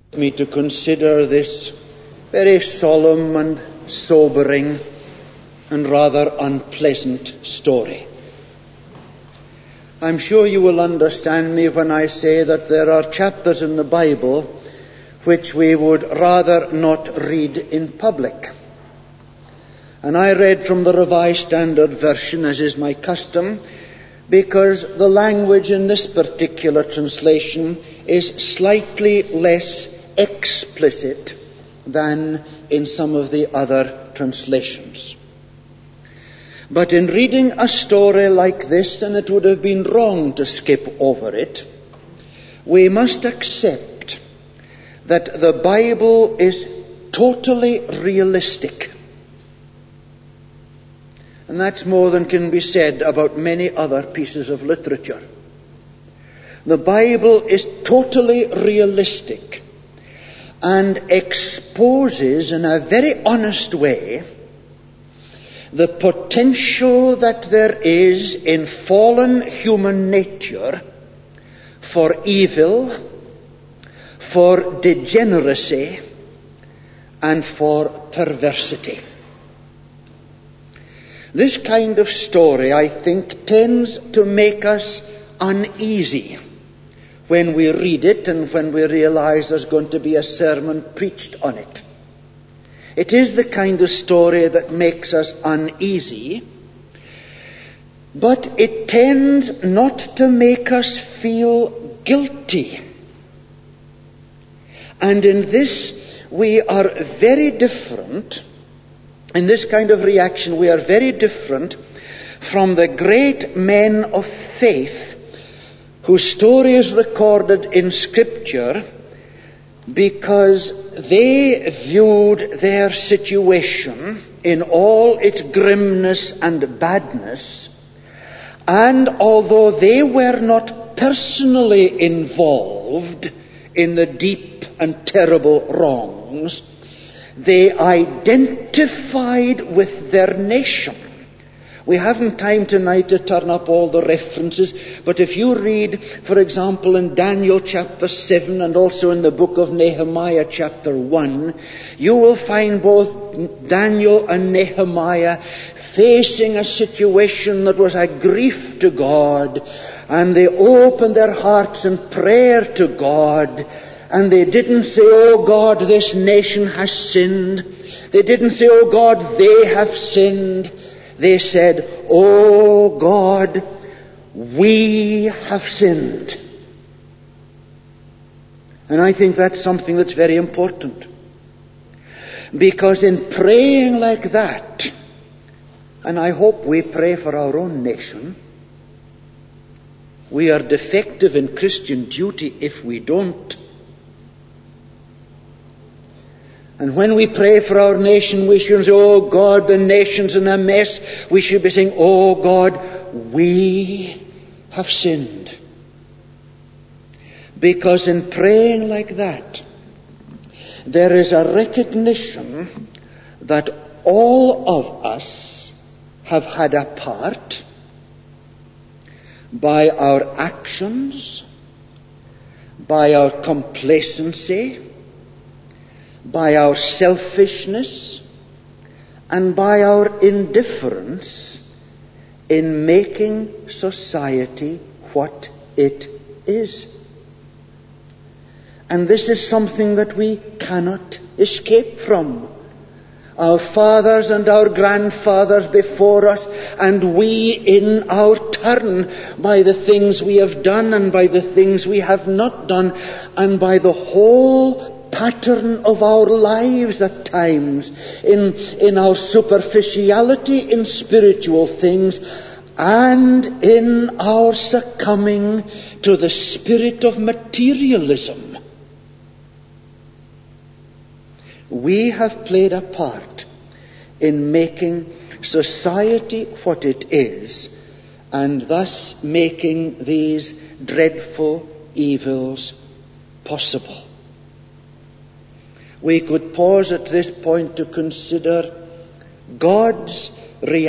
Me to consider this very solemn and sobering and rather unpleasant story. I'm sure you will understand me when I say that there are chapters in the Bible which we would rather not read in public. And I read from the Revised Standard Version, as is my custom, because the language in this particular translation is slightly less explicit than in some of the other translations. But in reading a story like this, and it would have been wrong to skip over it, we must accept that the Bible is totally realistic. And that's more than can be said about many other pieces of literature. The Bible is totally realistic and exposes in a very honest way the potential that there is in fallen human nature for evil, for degeneracy, and for perversity. This kind of story, I think, tends to make us uneasy when we read it and when we realize there's going to be a sermon preached on it. It is the kind of story that makes us uneasy, but it tends not to make us feel guilty. And in this, we are very different. In this kind of reaction, we are very different from the great men of faith whose story is recorded in Scripture, because they viewed their situation in all its grimness and badness, and although they were not personally involved in the deep and terrible wrongs, they identified with their nation. We haven't time tonight to turn up all the references, but if you read, for example, in Daniel chapter 7 and also in the book of Nehemiah chapter 1, you will find both Daniel and Nehemiah facing a situation that was a grief to God, and they opened their hearts in prayer to God, and they didn't say, "Oh God, this nation has sinned." They didn't say, "Oh God, they have sinned." They said, "Oh God, we have sinned." And I think that's something that's very important. Because in praying like that, and I hope we pray for our own nation, we are defective in Christian duty if we don't. And when we pray for our nation, we shouldn't say, "Oh God, the nation's in a mess." We should be saying, "Oh God, we have sinned." Because in praying like that, there is a recognition that all of us have had a part by our actions, by our complacency, by our selfishness, and by our indifference in making society what it is. And this is something that we cannot escape from. Our fathers and our grandfathers before us, and we in our turn, by the things we have done and by the things we have not done, and by the whole pattern of our lives at times, in our superficiality in spiritual things, and in our succumbing to the spirit of materialism. We have played a part in making society what it is, and thus making these dreadful evils possible. We could pause at this point to consider God's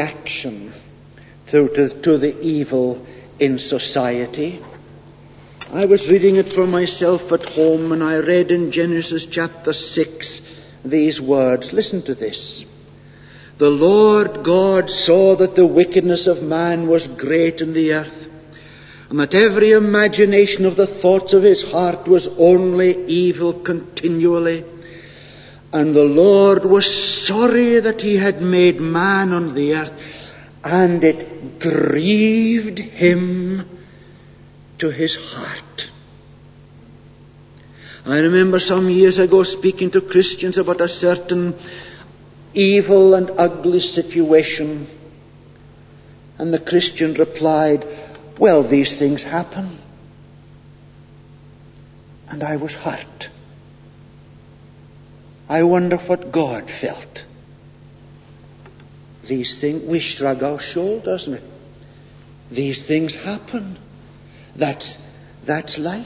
reaction to the evil in society. I was reading it for myself at home, and I read in Genesis chapter 6 these words. Listen to this. The Lord God saw that the wickedness of man was great in the earth, and that every imagination of the thoughts of his heart was only evil continually. And the Lord was sorry that he had made man on the earth, and it grieved him to his heart. I remember some years ago speaking to Christians about a certain evil and ugly situation, and the Christian replied, well, these things happen. And I was hurt. I wonder what God felt. These things, we shrug our shoulders, doesn't it? These things happen. That's life.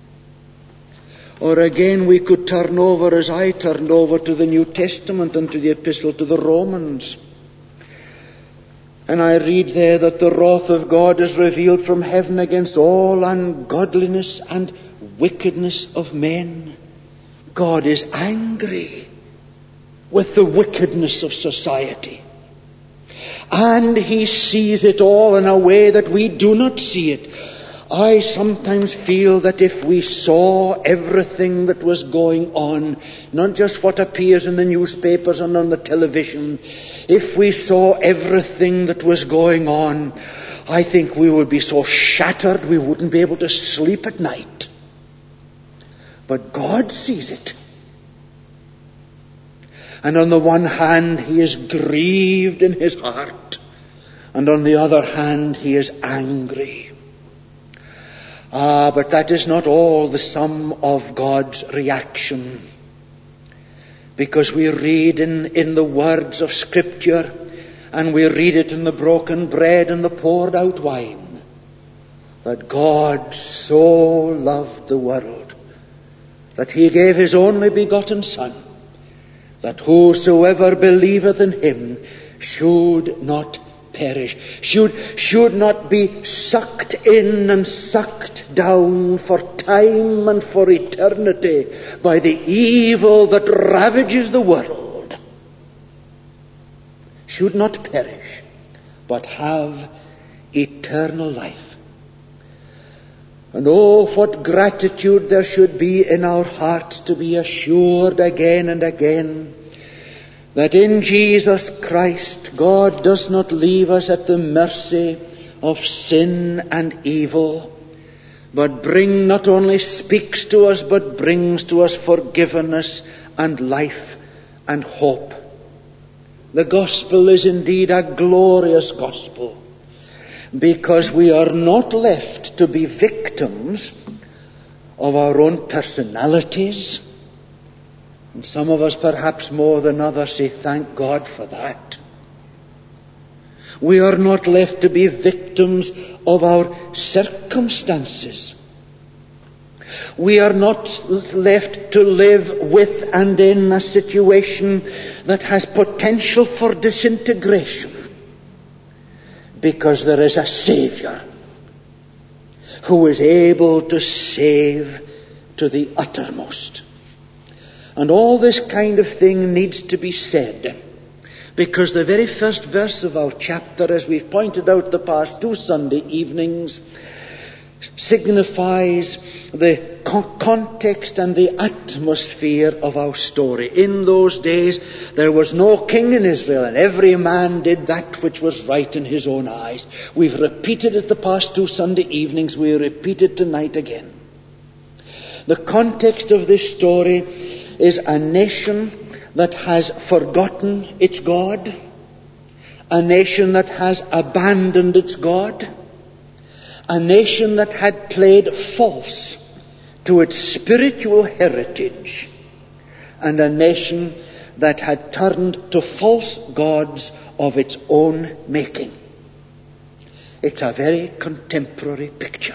Or again, we could turn over, as I turned over, to the New Testament and to the Epistle to the Romans. And I read there that the wrath of God is revealed from heaven against all ungodliness and wickedness of men. God is angry with the wickedness of society. And he sees it all in a way that we do not see it. I sometimes feel that if we saw everything that was going on, not just what appears in the newspapers and on the television, if we saw everything that was going on, I think we would be so shattered we wouldn't be able to sleep at night. But God sees it. And on the one hand, he is grieved in his heart, and on the other hand, he is angry. But that is not all the sum of God's reaction. Because we read in the words of Scripture, and we read it in the broken bread and the poured out wine, that God so loved the world, that he gave his only begotten Son, that whosoever believeth in him should not perish, should not be sucked in and sucked down for time and for eternity by the evil that ravages the world. Should not perish, but have eternal life. And oh, what gratitude there should be in our hearts to be assured again and again that in Jesus Christ, God does not leave us at the mercy of sin and evil, but not only speaks to us, but brings to us forgiveness and life and hope. The gospel is indeed a glorious gospel, because we are not left to be victims of our own personalities. And some of us, perhaps more than others, say, thank God for that. We are not left to be victims of our circumstances. We are not left to live with and in a situation that has potential for disintegration, because there is a Savior who is able to save to the uttermost. And all this kind of thing needs to be said, because the very first verse of our chapter, as we've pointed out the past 2 Sunday evenings, signifies the context and the atmosphere of our story. In those days, there was no king in Israel, and every man did that which was right in his own eyes. We've repeated it the past 2 Sunday evenings. We repeat it tonight again. The context of this story is a nation that has forgotten its God, a nation that has abandoned its God, a nation that had played false to its spiritual heritage, and a nation that had turned to false gods of its own making. It's a very contemporary picture.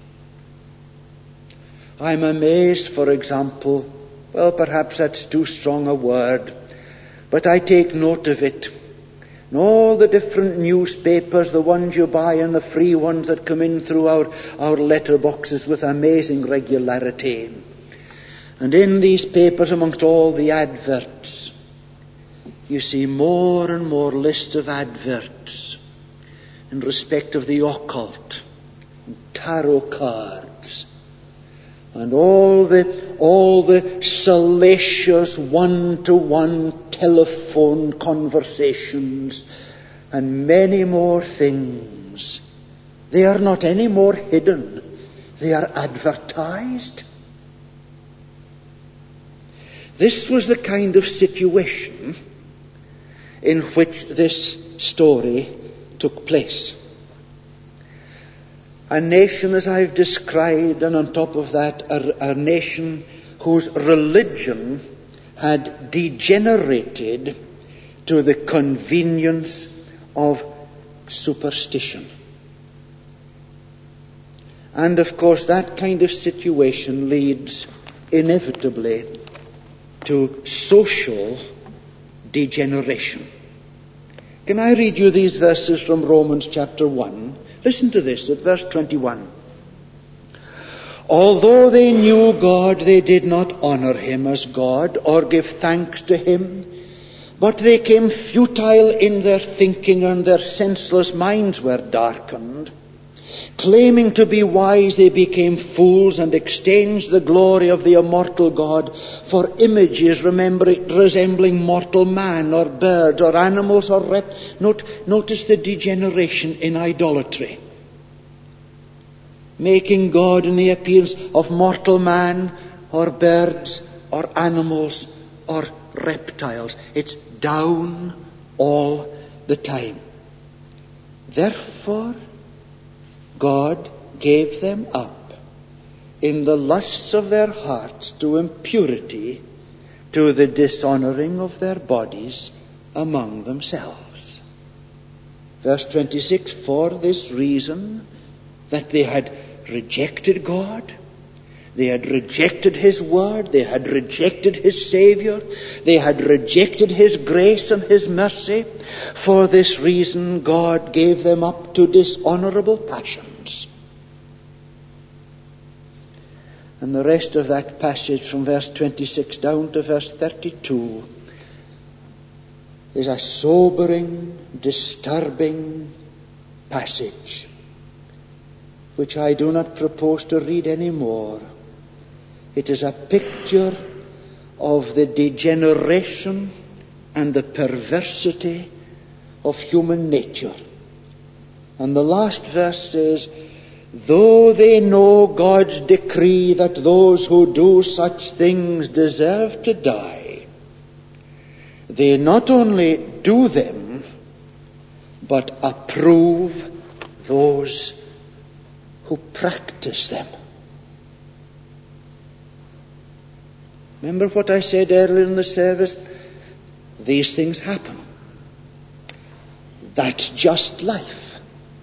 I'm amazed, for example, well, perhaps that's too strong a word, but I take note of it, And all the different newspapers, the ones you buy and the free ones that come in through our letterboxes with amazing regularity. And in these papers, amongst all the adverts, you see more and more lists of adverts in respect of the occult, and tarot cards, and all the salacious one-to-one telephone conversations, and many more things. They are not any more hidden. They are advertised. This was the kind of situation in which this story took place. A nation, as I've described, and on top of that, a nation whose religion had degenerated to the convenience of superstition. And of course, that kind of situation leads inevitably to social degeneration. Can I read you these verses from Romans chapter 1? Listen to this at verse 21. Although they knew God, they did not honor him as God or give thanks to him, but they became futile in their thinking, and their senseless minds were darkened. Claiming to be wise, they became fools and exchanged the glory of the immortal God for images resembling mortal man or birds or animals or Notice the degeneration in idolatry. Making God in the appearance of mortal man or birds or animals or reptiles. It's down all the time. Therefore, God gave them up in the lusts of their hearts to impurity, to the dishonoring of their bodies among themselves. Verse 26, for this reason, that they had rejected God, they had rejected his word, they had rejected his Savior, they had rejected his grace and his mercy. For this reason, God gave them up to dishonorable passions. And the rest of that passage from verse 26 down to verse 32 is a sobering, disturbing passage, which I do not propose to read any more. It is a picture of the degeneration and the perversity of human nature. And the last verse says, though they know God's decree that those who do such things deserve to die, they not only do them, but approve those who practice them. Remember what I said earlier in the service? These things happen. That's just life.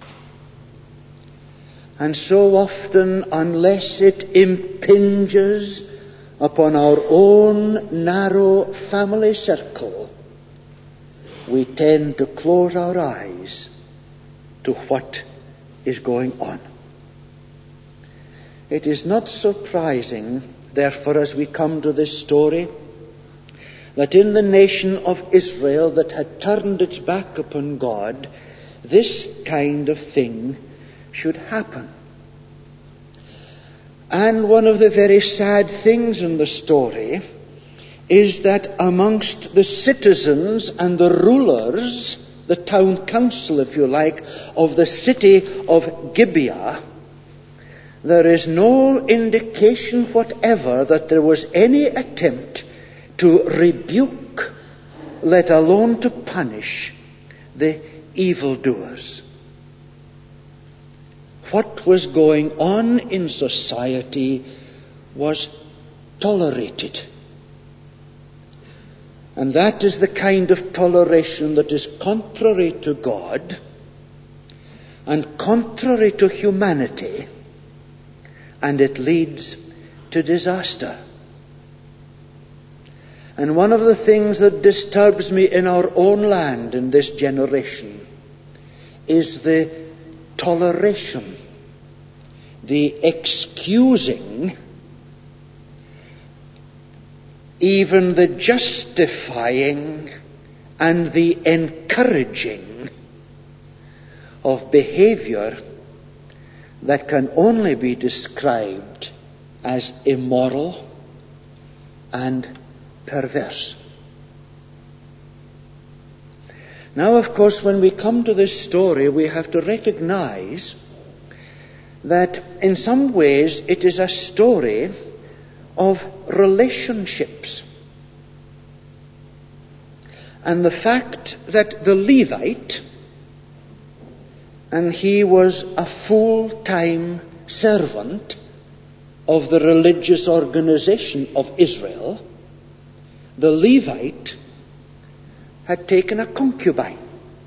And so often, unless it impinges upon our own narrow family circle, we tend to close our eyes to what is going on. It is not surprising, therefore, as we come to this story, that in the nation of Israel that had turned its back upon God, this kind of thing should happen. And one of the very sad things in the story is that amongst the citizens and the rulers, the town council, if you like, of the city of Gibeah, there is no indication whatever that there was any attempt to rebuke, let alone to punish, the evildoers. What was going on in society was tolerated. And that is the kind of toleration that is contrary to God and contrary to humanity, and it leads to disaster. And one of the things that disturbs me in our own land in this generation is the toleration, the excusing, even the justifying and the encouraging of behavior that can only be described as immoral and perverse. Now, of course, when we come to this story, we have to recognize that in some ways it is a story of relationships. And the fact that the Levite, and he was a full-time servant of the religious organization of Israel, the Levite had taken a concubine.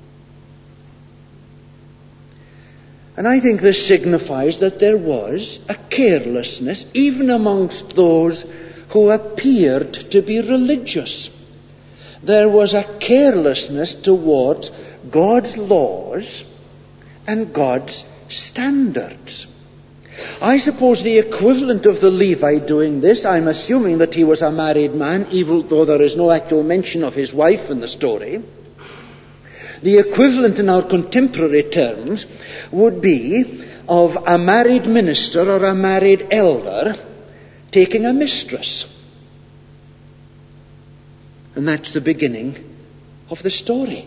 And I think this signifies that there was a carelessness even amongst those who appeared to be religious. There was a carelessness towards God's laws and God's standards. I suppose the equivalent of the Levite doing this, I'm assuming that he was a married man, even though there is no actual mention of his wife in the story. The equivalent in our contemporary terms would be of a married minister or a married elder taking a mistress. And that's the beginning of the story.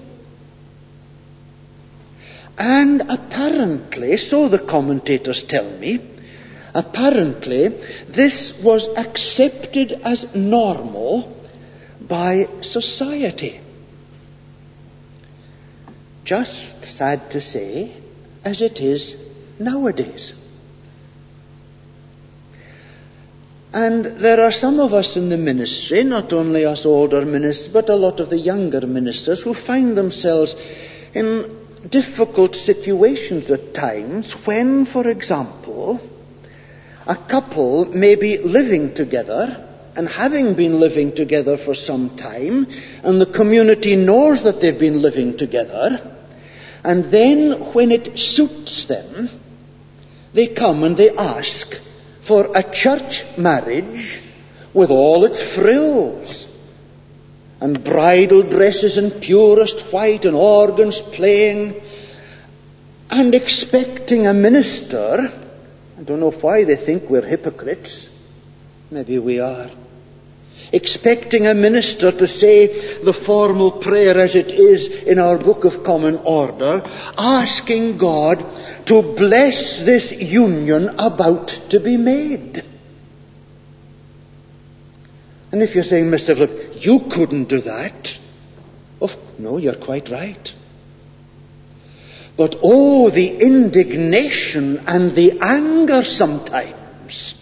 And apparently, so the commentators tell me, apparently this was accepted as normal by society. Just sad to say, as it is nowadays. And there are some of us in the ministry, not only us older ministers, but a lot of the younger ministers, who find themselves in difficult situations at times when, for example, a couple may be living together and having been living together for some time, and the community knows that they've been living together, and then when it suits them, they come and they ask for a church marriage with all its frills and bridal dresses in purest white and organs playing, and expecting a minister. I don't know why they think we're hypocrites. Maybe we are. Expecting a minister to say the formal prayer as it is in our Book of Common Order, asking God to bless this union about to be made. And if you're saying, Mr. Philip, you couldn't do that. No, you're quite right. But oh, the indignation and the anger sometimes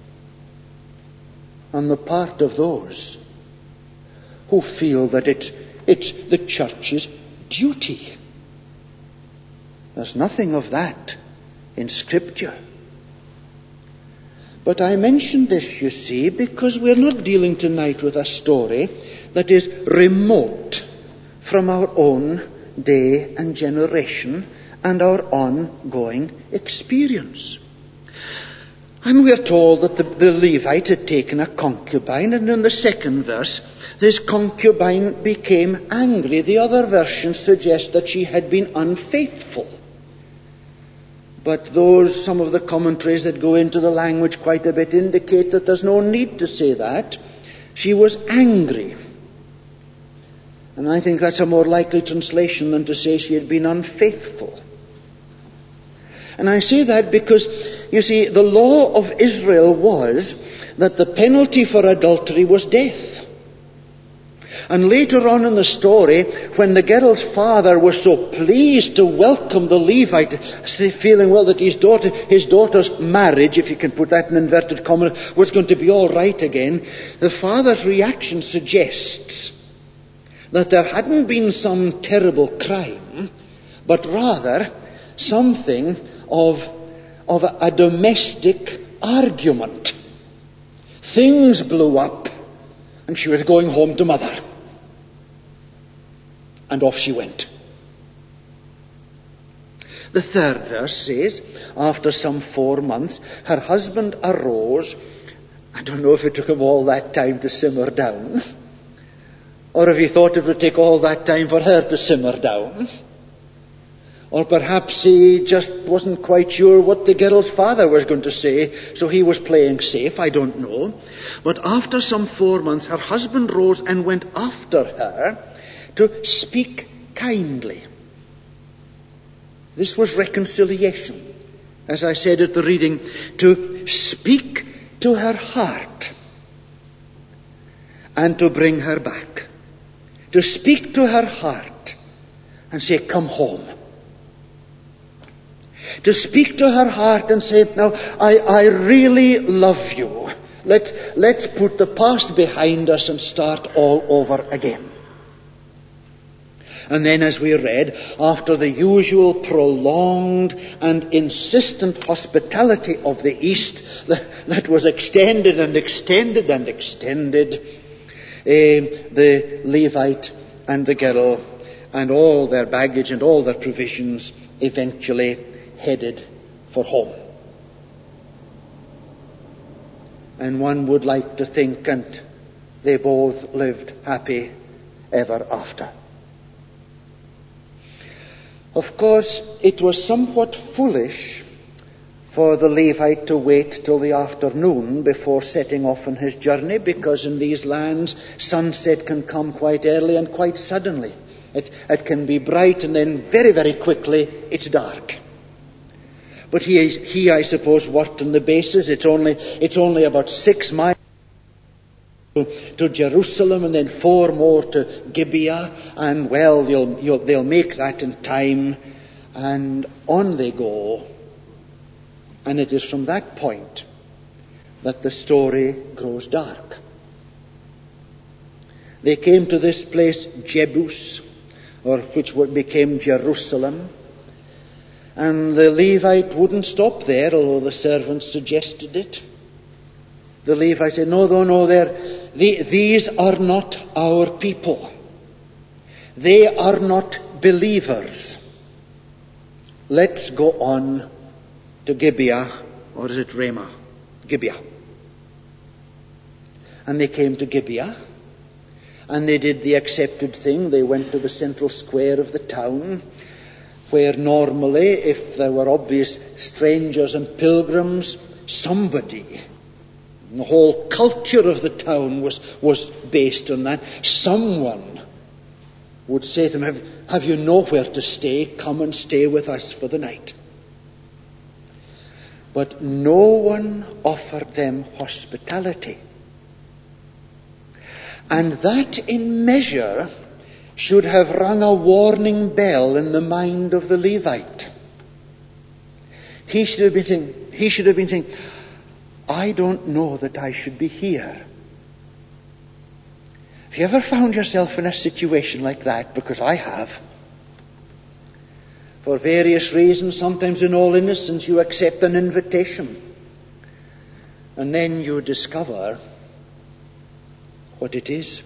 on the part of those who feel that it's the church's duty. There's nothing of that in Scripture. But I mention this, you see, because we're not dealing tonight with a story that is remote from our own day and generation and our ongoing experience. And we are told that the Levite had taken a concubine, and in the second verse, this concubine became angry. The other versions suggest that she had been unfaithful. But some of the commentaries that go into the language quite a bit indicate that there's no need to say that. She was angry. And I think that's a more likely translation than to say she had been unfaithful. And I say that because, you see, the law of Israel was that the penalty for adultery was death. And later on in the story, when the girl's father was so pleased to welcome the Levite, feeling well that his daughter's marriage, if you can put that in inverted commas, was going to be all right again, the father's reaction suggests that there hadn't been some terrible crime, but rather something of a domestic argument. Things blew up, and she was going home to mother. And off she went. The third verse says, after some 4 months, her husband arose. I don't know if it took him all that time to simmer down, or if he thought it would take all that time for her to simmer down. Or perhaps he just wasn't quite sure what the girl's father was going to say, so he was playing safe, I don't know. But after some 4 months, her husband rose and went after her to speak kindly. This was reconciliation. As I said at the reading, to speak to her heart and to bring her back. To speak to her heart and say, come home. To speak to her heart and say, now, I really love you. Let's put the past behind us and start all over again. And then, as we read, after the usual prolonged and insistent hospitality of the East that was extended and extended and extended, the Levite and the girl and all their baggage and all their provisions eventually headed for home. And one would like to think, and they both lived happy ever after. Of course, it was somewhat foolish for the Levite to wait till the afternoon before setting off on his journey, because in these lands, sunset can come quite early and quite suddenly. It can be bright and then very, very quickly it's dark. But he, I suppose, worked on the basis it's only about 6 miles to Jerusalem and then 4 more to Gibeah, and well, they'll make that in time, and on they go. And it is from that point that the story grows dark. They came to this place, Jebus, or which became Jerusalem, and the Levite wouldn't stop there, although the servants suggested it. The Levite said, no, these are not our people. They are not believers. Let's go on to Gibeah, or is it Ramah? Gibeah. And they came to Gibeah, and they did the accepted thing. They went to the central square of the town, where normally, if there were obvious strangers and pilgrims, somebody, the whole culture of the town was based on that, someone would say to them, have you nowhere to stay? Come and stay with us for the night. But no one offered them hospitality. And that in measure should have rung a warning bell in the mind of the Levite. He should have been saying, I don't know that I should be here. Have you ever found yourself in a situation like that? Because I have. For various reasons, sometimes in all innocence, you accept an invitation. And then you discover what it is.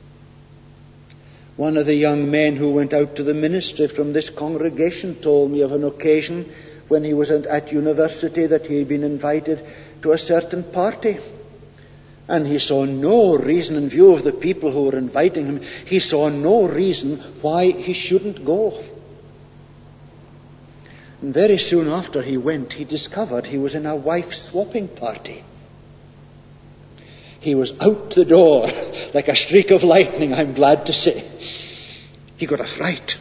One of the young men who went out to the ministry from this congregation told me of an occasion when he was at university that he had been invited to a certain party. And he saw no reason, in view of the people who were inviting him, he saw no reason why he shouldn't go. And very soon after he went, he discovered he was in a wife-swapping party. He was out the door like a streak of lightning, I'm glad to say. He got a fright.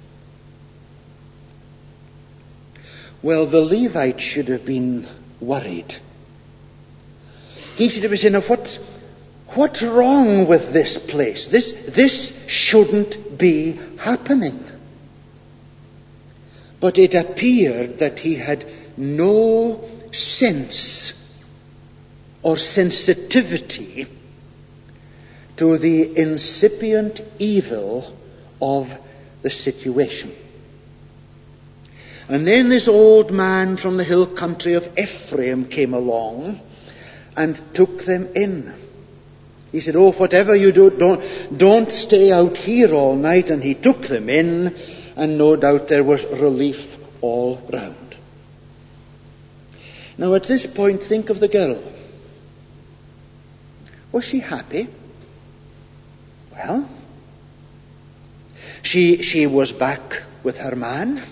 Well, the Levite should have been worried. He should have been saying, what's wrong with this place? This shouldn't be happening. But it appeared that he had no sense or sensitivity to the incipient evil of the situation. And then this old man from the hill country of Ephraim came along and took them in. He said, "Oh, whatever you do, don't stay out here all night." And he took them in, and no doubt there was relief all round. Now at this point, think of the girl. Was she happy? Well, she was back with her man.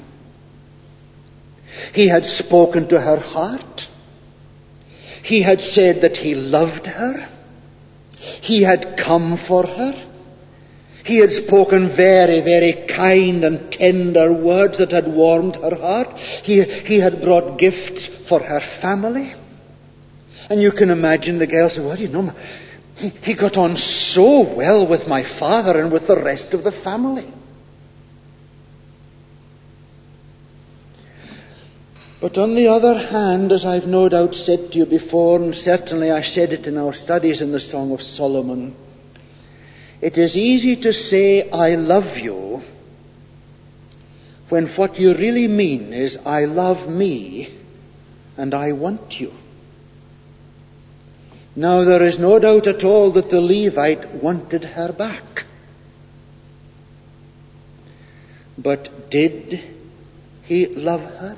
He had spoken to her heart. He had said that he loved her. He had come for her. He had spoken very, very kind and tender words that had warmed her heart. He had brought gifts for her family. And you can imagine the girl saying, "Well, you know, he got on so well with my father and with the rest of the family." But on the other hand, as I've no doubt said to you before, and certainly I said it in our studies in the Song of Solomon, it is easy to say, "I love you," when what you really mean is, "I love me and I want you." Now there is no doubt at all that the Levite wanted her back. But did he love her?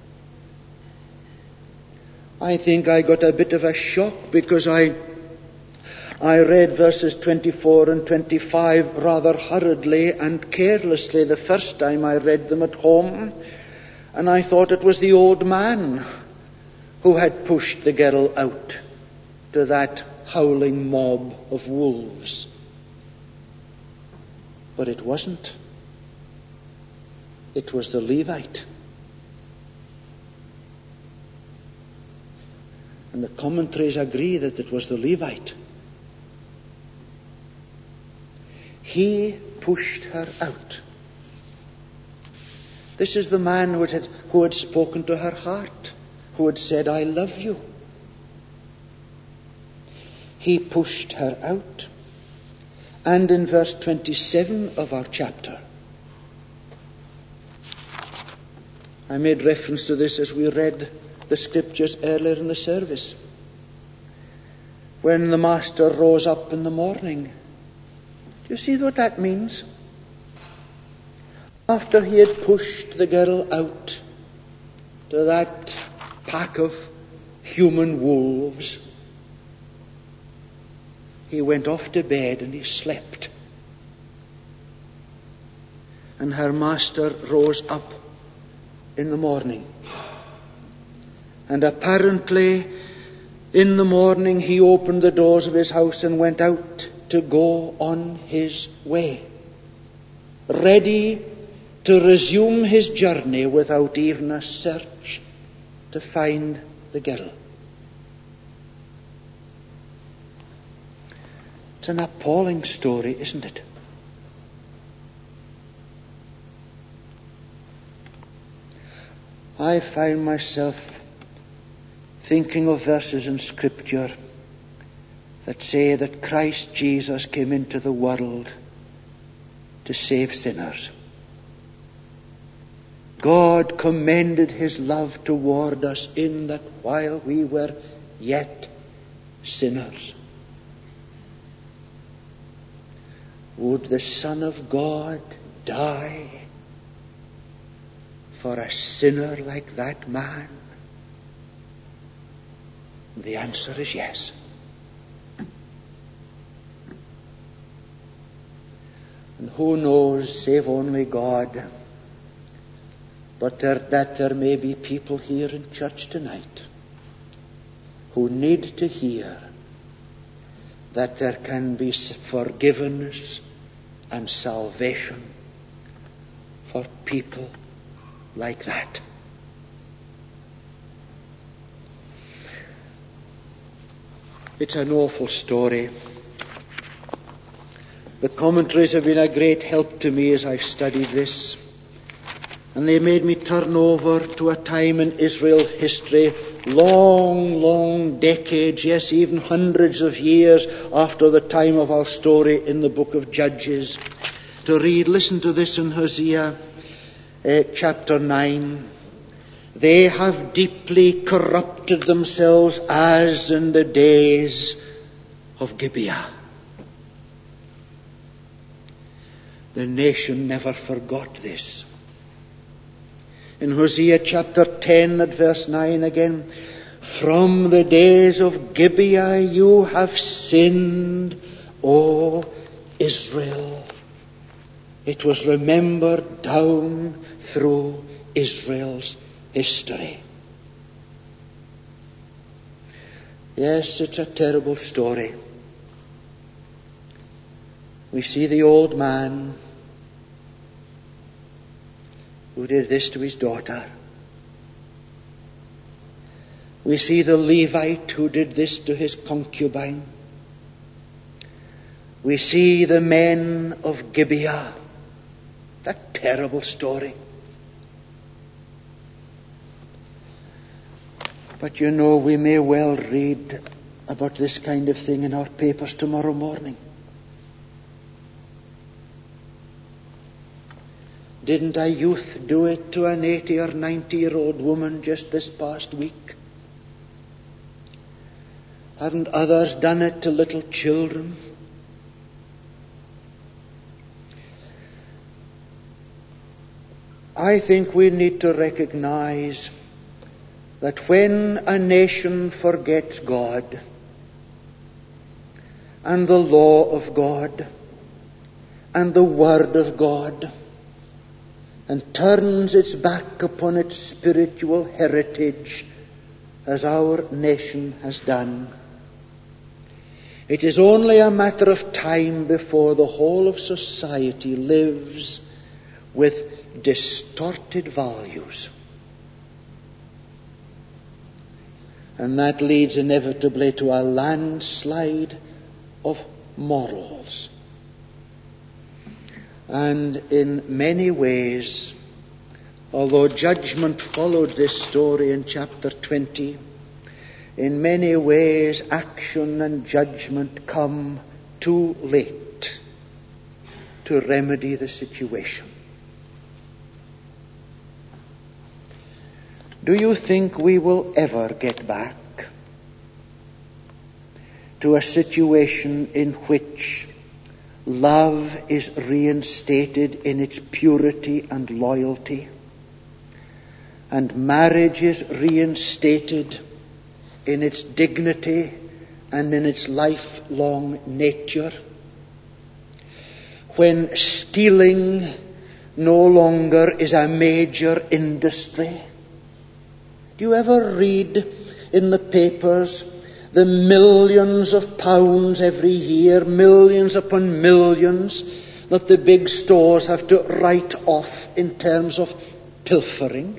I think I got a bit of a shock because I read verses 24 and 25 rather hurriedly and carelessly the first time I read them at home, and I thought it was the old man who had pushed the girl out to that howling mob of wolves. But it wasn't. It was the Levite. And the commentaries agree that it was the Levite. He pushed her out. This is the man who had spoken to her heart, who had said, "I love you." He pushed her out. And in verse 27 of our chapter, I made reference to this as we read the scriptures earlier in the service. When the master rose up in the morning, do you see what that means? After he had pushed the girl out to that pack of human wolves, he went off to bed and he slept. And her master rose up in the morning. And apparently, in the morning, he opened the doors of his house and went out to go on his way, ready to resume his journey without even a search to find the girl. It's an appalling story, isn't it? I find myself thinking of verses in Scripture that say that Christ Jesus came into the world to save sinners. God commended his love toward us in that while we were yet sinners, would the Son of God die for a sinner like that man? The answer is yes. And who knows, save only God, but that there may be people here in church tonight who need to hear that there can be forgiveness and salvation for people like that. It's an awful story. The commentaries have been a great help to me as I've studied this. And they made me turn over to a time in Israel history, long decades, yes, even hundreds of years after the time of our story in the book of Judges, to read, listen to this in Hosea chapter 9. They have deeply corrupted themselves as in the days of Gibeah. The nation never forgot this. In Hosea chapter 10 at verse 9 again, from the days of Gibeah you have sinned, O Israel. It was remembered down through Israel's history. Yes, it's a terrible story. We see the old man who did this to his daughter. We see the Levite who did this to his concubine. We see the men of Gibeah. That terrible story. But you know, we may well read about this kind of thing in our papers tomorrow morning. Didn't a youth do it to an 80 or 90-year-old woman just this past week? Haven't others done it to little children? I think we need to recognize that when a nation forgets God and the law of God and the Word of God and turns its back upon its spiritual heritage, as our nation has done, it is only a matter of time before the whole of society lives with distorted values. And that leads inevitably to a landslide of morals. And in many ways, although judgment followed this story in chapter 20, in many ways action and judgment come too late to remedy the situation. Do you think we will ever get back to a situation in which love is reinstated in its purity and loyalty, and marriage is reinstated in its dignity and in its lifelong nature, when stealing no longer is a major industry? Do you ever read in the papers the millions of pounds every year, millions upon millions, that the big stores have to write off in terms of pilfering?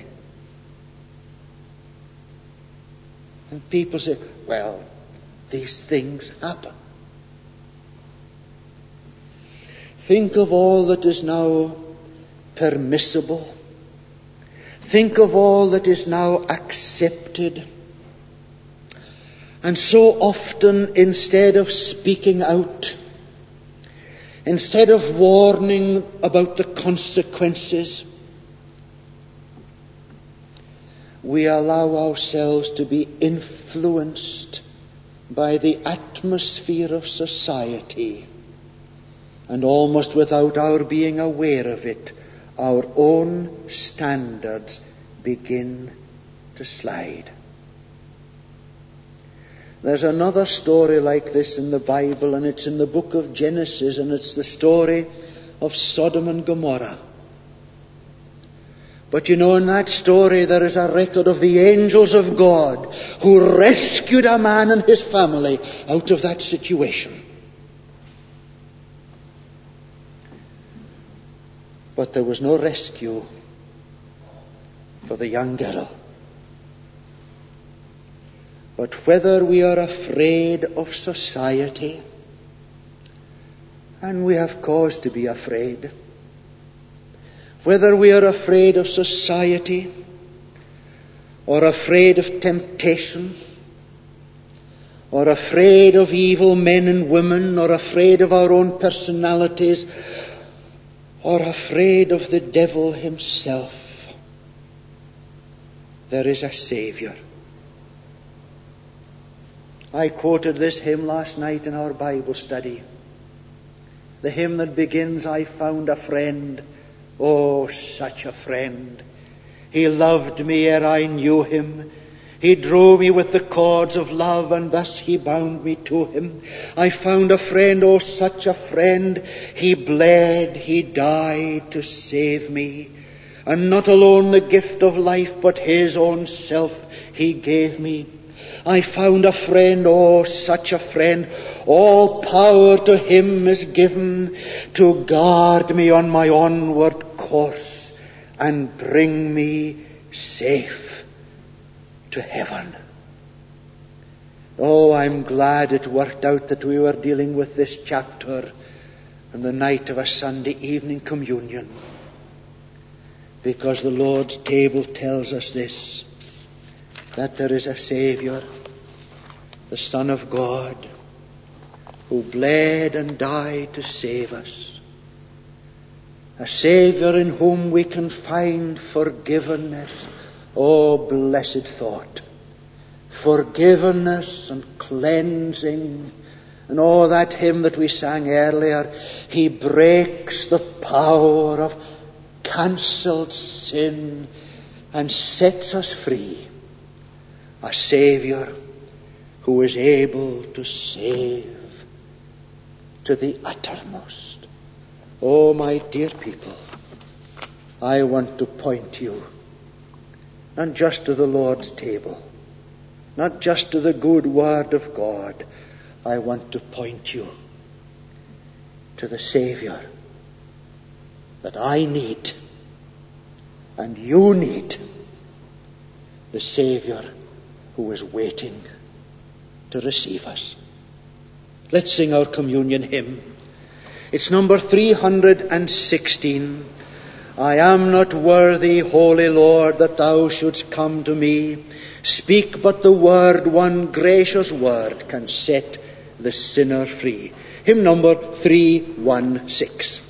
And people say, well, these things happen. Think of all that is now permissible. Think of all that is now accepted. And so often, instead of speaking out, instead of warning about the consequences, we allow ourselves to be influenced by the atmosphere of society, and almost without our being aware of it, our own standards begin to slide. There's another story like this in the Bible, and it's in the book of Genesis, and it's the story of Sodom and Gomorrah. But you know, in that story there is a record of the angels of God who rescued a man and his family out of that situation. But there was no rescue for the young girl. But whether we are afraid of society, and we have cause to be afraid, whether we are afraid of society, or afraid of temptation, or afraid of evil men and women, or afraid of our own personalities, or afraid of the devil himself, there is a Savior. I quoted this hymn last night in our Bible study. The hymn that begins, I found a friend. Oh, such a friend. He loved me ere I knew him. He drew me with the cords of love, and thus he bound me to him. I found a friend, oh, such a friend. He bled, he died to save me. And not alone the gift of life, but his own self he gave me. I found a friend, oh, such a friend. All power to him is given to guard me on my onward course and bring me safe to heaven. Oh, I'm glad it worked out that we were dealing with this chapter on the night of a Sunday evening communion, because the Lord's table tells us this, that there is a Savior, the Son of God, who bled and died to save us. A Savior in whom we can find forgiveness. Oh, blessed thought. Forgiveness and cleansing. And oh, that hymn that we sang earlier. He breaks the power of cancelled sin and sets us free. A Savior who is able to save to the uttermost. Oh, my dear people, I want to point you not just to the Lord's table, not just to the good Word of God. I want to point you to the Savior that I need and you need. The Savior who is waiting to receive us. Let's sing our communion hymn. It's number 316. I am not worthy, Holy Lord, that thou shouldst come to me. Speak but the word, one gracious word can set the sinner free. Hymn number 316.